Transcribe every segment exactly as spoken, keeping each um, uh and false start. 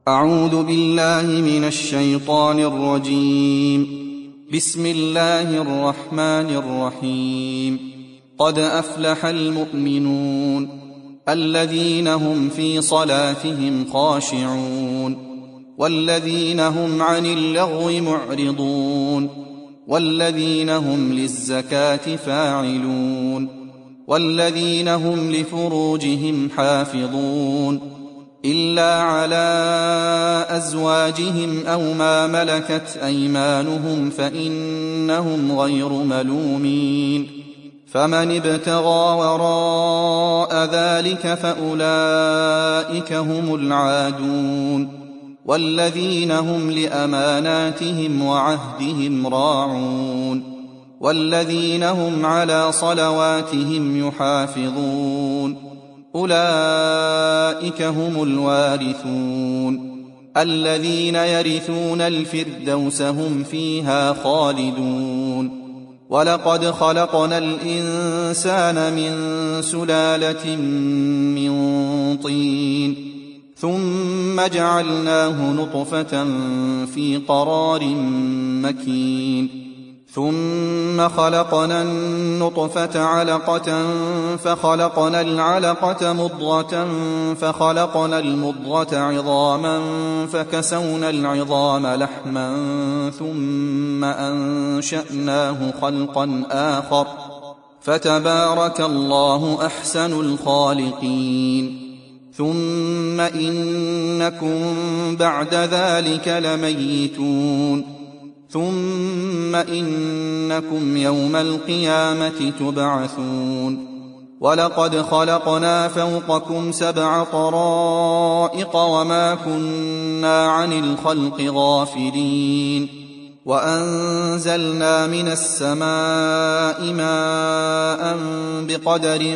أعوذ بالله من الشيطان الرجيم. بسم الله الرحمن الرحيم. قد أفلح المؤمنون الذين هم في صلاتهم خاشعون والذين هم عن اللغو معرضون والذين هم للزكاة فاعلون والذين هم لفروجهم حافظون إلا على أزواجهم أو ما ملكت أيمانهم فإنهم غير ملومين. فمن ابتغى وراء ذلك فأولئك هم العادون والذين هم لأماناتهم وعهدهم راعون والذين هم على صلواتهم يحافظون أولئك هم الوارثون الذين يرثون الفردوس هم فيها خالدون. ولقد خلقنا الإنسان من سلالة من طين ثم جعلناه نطفة في قرار مكين ثم خلقنا النطفة علقة فخلقنا العلقة مضغة فخلقنا المضغة عظاما فكسونا العظام لحما ثم أنشأناه خلقا آخر فتبارك الله أحسن الخالقين. ثم إنكم بعد ذلك لميتون ثم إنكم يوم القيامة تبعثون. ولقد خلقنا فوقكم سبع طرائق وما كنا عن الخلق غافلين وأنزلنا من السماء ماء بقدر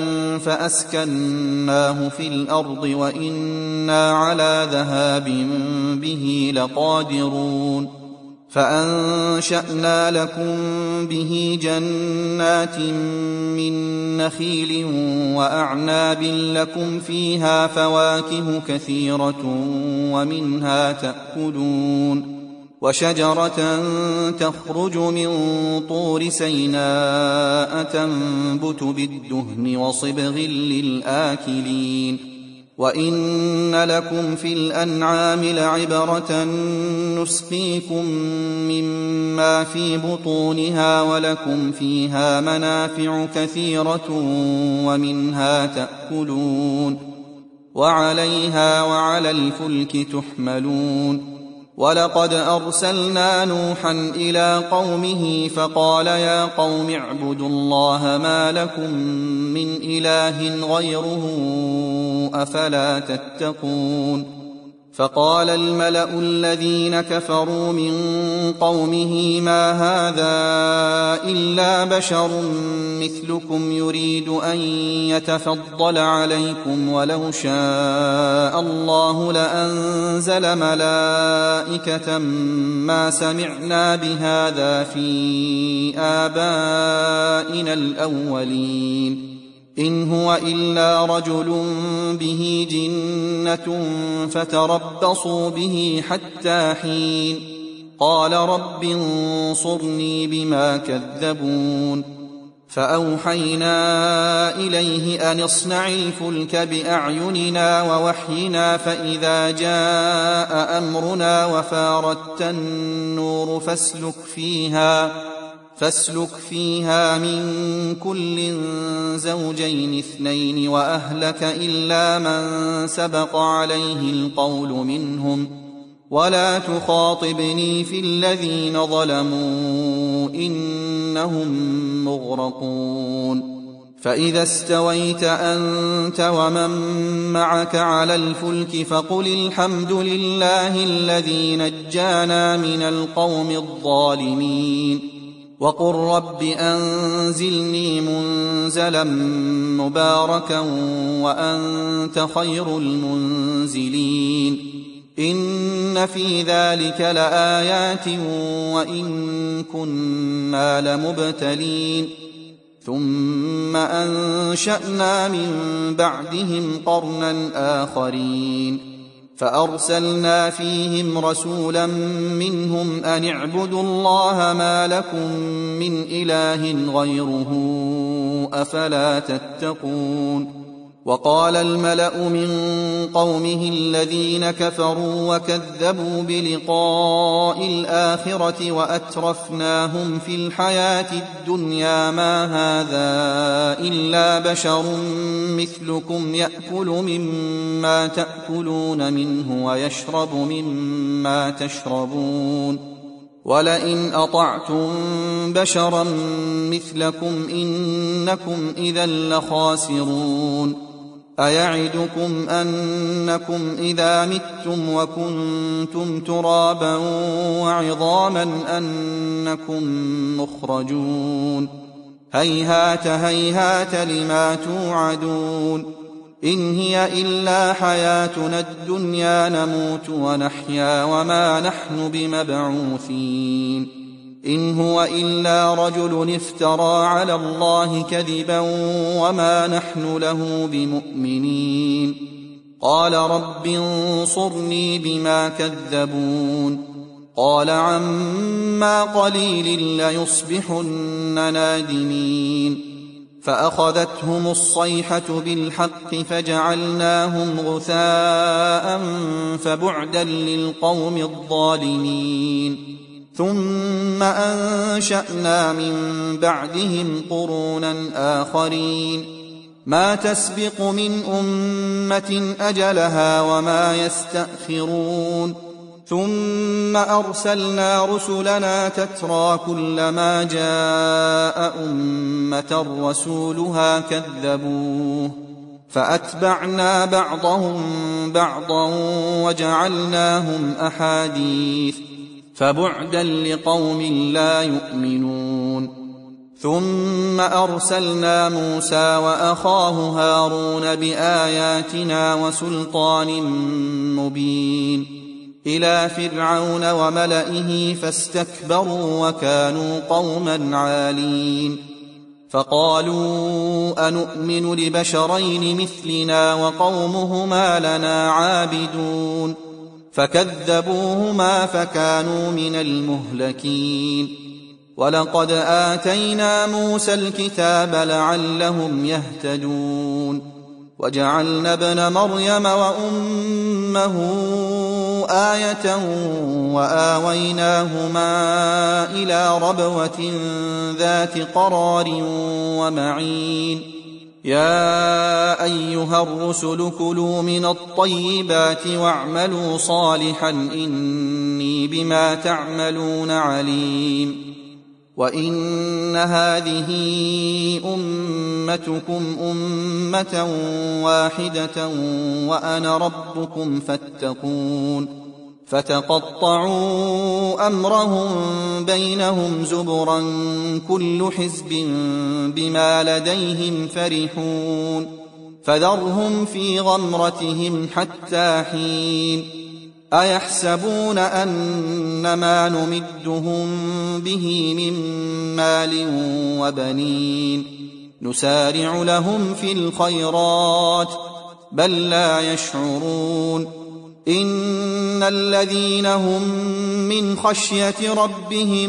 فأسكناه في الأرض وإنا على ذهاب به لقادرون. فأنشأنا لكم به جنات من نخيل وأعناب لكم فيها فواكه كثيرة ومنها تأكلون وشجرة تخرج من طور سيناء تنبت بالدهن وصبغ للآكلين. وإن لكم في الأنعام لعبرة نسقيكم مما في بطونها ولكم فيها منافع كثيرة ومنها تأكلون وعليها وعلى الفلك تحملون. ولقد أرسلنا نوحا إلى قومه فقال يا قوم اعبدوا الله ما لكم من إله غيره أفلا تتقون. فقال الملأ الذين كفروا من قومه ما هذا إلا بشر مثلكم يريد أن يتفضل عليكم ولو شاء الله لأنزل ملائكة ما سمعنا بهذا في آبائنا الأولين إن هو إلا رجل به جنة فتربصوا به حتى حين. قال رب انصرني بما كذبون. فأوحينا إليه أن اصنع الفلك بأعيننا ووحينا فإذا جاء أمرنا وفاردت النور فاسلك فيها فاسلك فيها من كل زوجين اثنين وأهلك إلا من سبق عليه القول منهم ولا تخاطبني في الذين ظلموا إنهم مغرقون. فإذا استويت أنت ومن معك على الفلك فقل الحمد لله الذي نجانا من القوم الظالمين وقل رب أنزلني منزلا مباركا وأنت خير المنزلين. إن في ذلك لآيات وإن كنا لمبتلين. ثم أنشأنا من بعدهم قرنا آخرين فأرسلنا فيهم رسولا منهم أن اعبدوا الله ما لكم من إله غيره أفلا تتقون. وقال الملأ من قومه الذين كفروا وكذبوا بلقاء الآخرة وأترفناهم في الحياة الدنيا ما هذا إلا بشر مثلكم يأكل مما تأكلون منه ويشرب مما تشربون ولئن أطعتم بشرا مثلكم إنكم إذا لخاسرون. أيعدكم أنكم إذا متم وكنتم ترابا وعظاما أنكم مخرجون. هيهات هيهات لما توعدون. إن هي إلا حياتنا الدنيا نموت ونحيا وما نحن بمبعوثين. إن هو إلا رجل افترى على الله كذبا وما نحن له بمؤمنين. قال رب انصرني بما كذبون. قال عما قليل ليصبحن نادمين. فأخذتهم الصيحة بالحق فجعلناهم غثاء فبعدا للقوم الظالمين. ثم أنشأنا من بعدهم قرونا آخرين ما تسبق من أمة أجلها وما يستأخرون. ثم أرسلنا رسلنا تترى كلما جاء أمة رسولها كذبوه فأتبعنا بعضهم بعضا وجعلناهم أحاديث فبعدا لقوم لا يؤمنون. ثم أرسلنا موسى وأخاه هارون بآياتنا وسلطان مبين إلى فرعون وملئه فاستكبروا وكانوا قوما عالين. فقالوا أنؤمن لبشرين مثلنا وقومهما لنا عابدون فكذبوهما فكانوا من المهلكين. ولقد آتينا موسى الكتاب لعلهم يهتدون. وجعلنا ابن مريم وأمه آية وآويناهما إلى ربوة ذات قرار ومعين. يا أيها الرسل كلوا من الطيبات واعملوا صالحا إني بما تعملون عليم. وإن هذه أمتكم أمة واحدة وأنا ربكم فاتقون. فتقطعوا أمرهم بينهم زبرا كل حزب بما لديهم فرحون. فذرهم في غمرتهم حتى حين. أيحسبون أنما نمدهم به من مال وبنين نسارع لهم في الخيرات بل لا يشعرون. إن الذين هم من خشية ربهم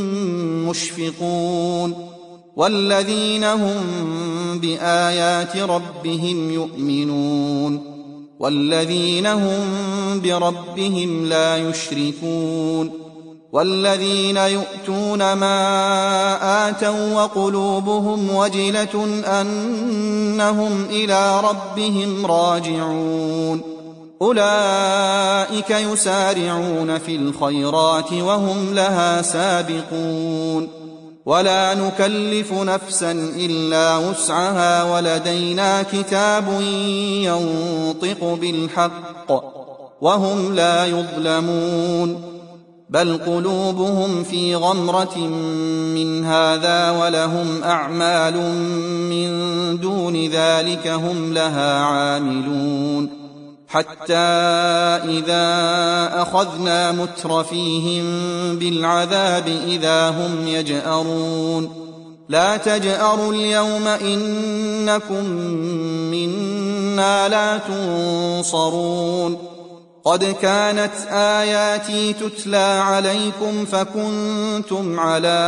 مشفقون والذين هم بآيات ربهم يؤمنون والذين هم بربهم لا يشركون والذين يؤتون ما آتوا وقلوبهم وجلة أنهم إلى ربهم راجعون أولئك يسارعون في الخيرات وهم لها سابقون. ولا نكلف نفسا إلا وسعها ولدينا كتاب ينطق بالحق وهم لا يظلمون. بل قلوبهم في غمرة من هذا ولهم أعمال من دون ذلك هم لها عاملون. حتى إذا أخذنا مترفيهم بالعذاب إذا هم يجأرون لا تجأروا اليوم إنكم منا لا تنصرون. قد كانت آياتي تتلى عليكم فكنتم على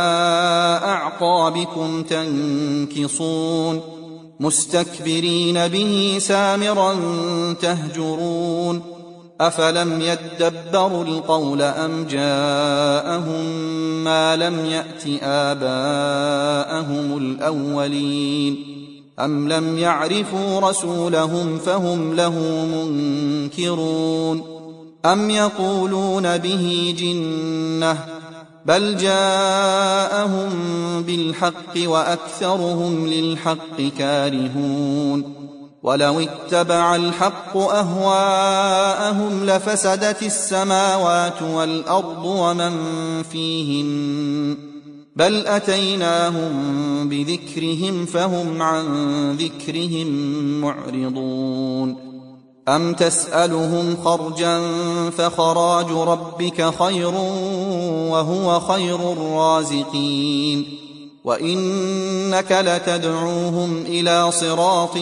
أعقابكم تنكصون مستكبرين به سامرا تهجرون أفلم يدبروا القول أم جاءهم ما لم يأت آباءهم الأولين أم لم يعرفوا رسولهم فهم له منكرون أم يقولون به جنة بل جاءهم بالحق وأكثرهم للحق كارهون ولو اتبع الحق أهواءهم لفسدت السماوات والأرض ومن فيهن بل أتيناهم بذكرهم فهم عن ذكرهم معرضون أم تسألهم خرجا فخراج ربك خير وهو خير الرازقين وإنك لتدعوهم إلى صراط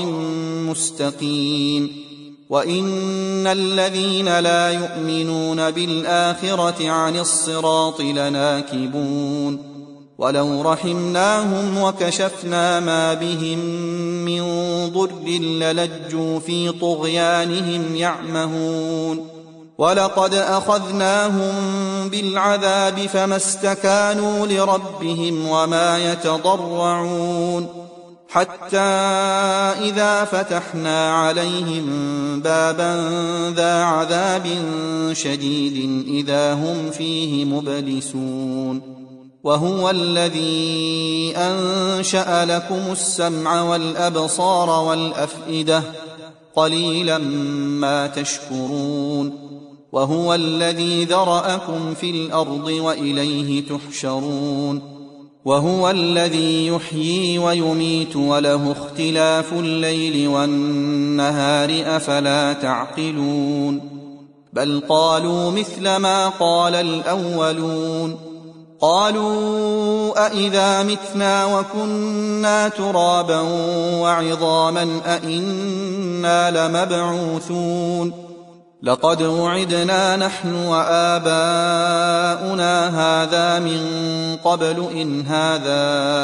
مستقيم وإن الذين لا يؤمنون بالآخرة عن الصراط لناكبون ولو رحمناهم وكشفنا ما بهم من ضر للجوا في طغيانهم يعمهون ولقد أخذناهم بالعذاب فما استكانوا لربهم وما يتضرعون حتى إذا فتحنا عليهم بابا ذا عذاب شديد إذا هم فيه مبلسون وهو الذي أنشأ لكم السمع والأبصار والأفئدة قليلا ما تشكرون وهو الذي ذرأكم في الأرض وإليه تحشرون وهو الذي يحيي ويميت وله اختلاف الليل والنهار أفلا تعقلون بل قالوا مثل ما قال الأولون قالوا أئذا متنا وكنا ترابا وعظاما أئنا لمبعوثون لقد وعدنا نحن وآباؤنا هذا من قبل إن هذا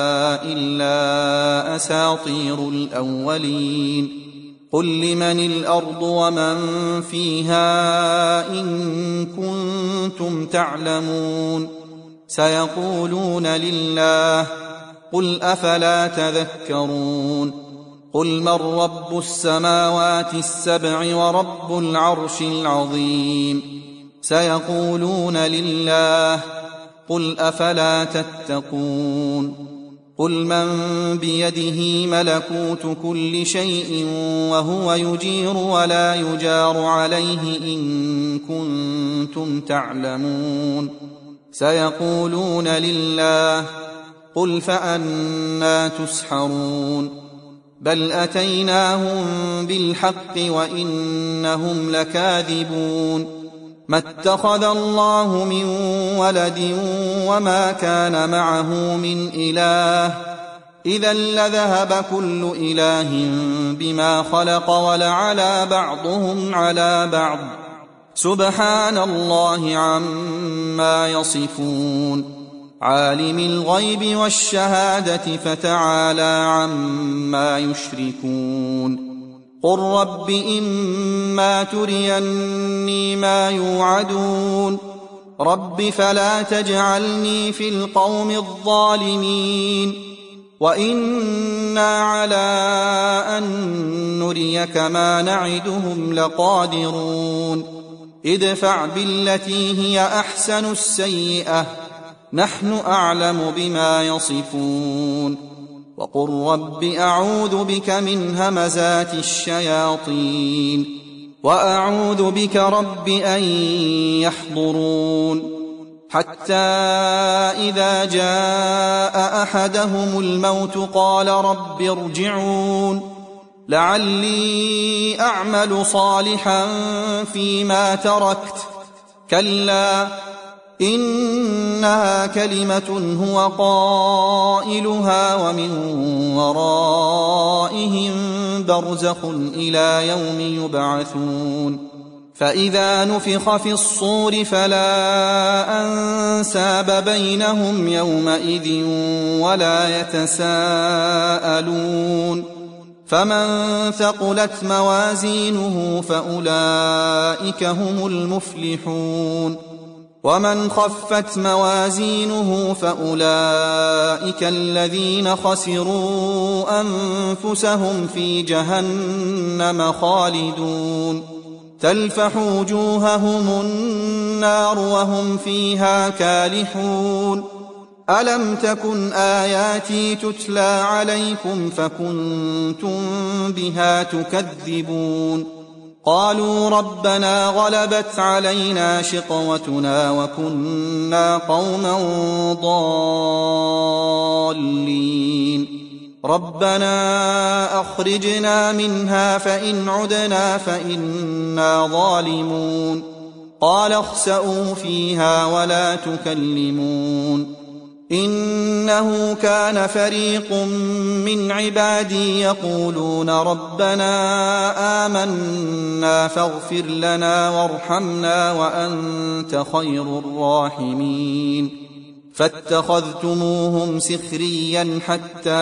إلا أساطير الأولين قل لمن الأرض ومن فيها إن كنتم تعلمون سيقولون لله قل أفلا تذكرون قل من رب السماوات السبع ورب العرش العظيم سيقولون لله قل أفلا تتقون قل من بيده ملكوت كل شيء وهو يجير ولا يجار عليه إن كنتم تعلمون سيقولون لله قل فأنى تسحرون بل أتيناهم بالحق وإنهم لكاذبون ما اتخذ الله من ولد وما كان معه من إله إذا لذهب كل إله بما خلق ولعلى بعضهم على بعض سبحان الله عما يصفون عالم الغيب والشهادة فتعالى عما يشركون قل رب إما تريني ما يوعدون رب فلا تجعلني في القوم الظالمين وإنا على أن نريك ما نعدهم لقادرون ادفع بالتي هي أحسن السيئة نحن أعلم بما يصفون وقل رب أعوذ بك من همزات الشياطين وأعوذ بك رب أن يحضرون حتى إذا جاء أحدهم الموت قال رب ارجعون لعلي أعمل صالحا فيما تركت كلا إنها كلمة هو قائلها ومن ورائهم برزخ إلى يوم يبعثون فإذا نفخ في الصور فلا أنساب بينهم يومئذ ولا يتساءلون فمن ثقلت موازينه فأولئك هم المفلحون ومن خفت موازينه فأولئك الذين خسروا أنفسهم في جهنم خالدون تلفح وجوههم النار وهم فيها كالحون ألم تكن آياتي تتلى عليكم فكنتم بها تكذبون قالوا ربنا غلبت علينا شقوتنا وكنا قوما ضالين ربنا أخرجنا منها فإن عدنا فإنا ظالمون قال اخسئوا فيها ولا تكلمون إنه كان فريق من عبادي يقولون ربنا آمنا فاغفر لنا وارحمنا وأنت خير الراحمين فاتخذتموهم سخريا حتى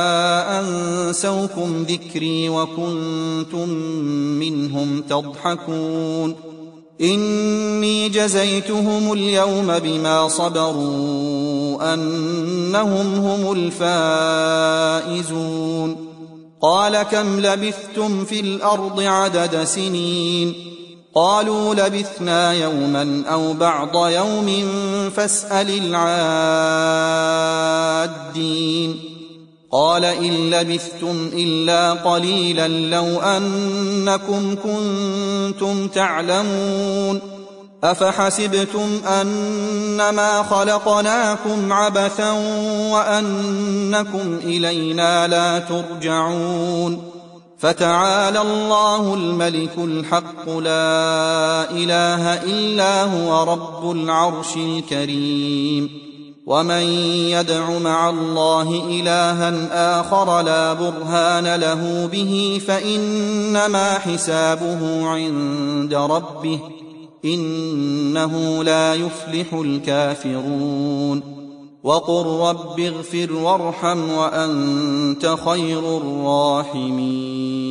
أنسوكم ذكري وكنتم منهم تضحكون إني جزيتهم اليوم بما صبروا أنهم هم الفائزون قال كم لبثتم في الأرض عدد سنين قالوا لبثنا يوما أو بعض يوم فاسأل العادين قال إن لبثتم إلا قليلا لو أنكم كنتم تعلمون أفحسبتم أنما خلقناكم عبثا وأنكم إلينا لا ترجعون فتعالى الله الملك الحق لا إله إلا هو رب العرش الكريم ومن يدع مع الله إلها آخر لا برهان له به فإنما حسابه عند ربه إنه لا يفلح الكافرون وقل رب اغفر وارحم وأنت خير الراحمين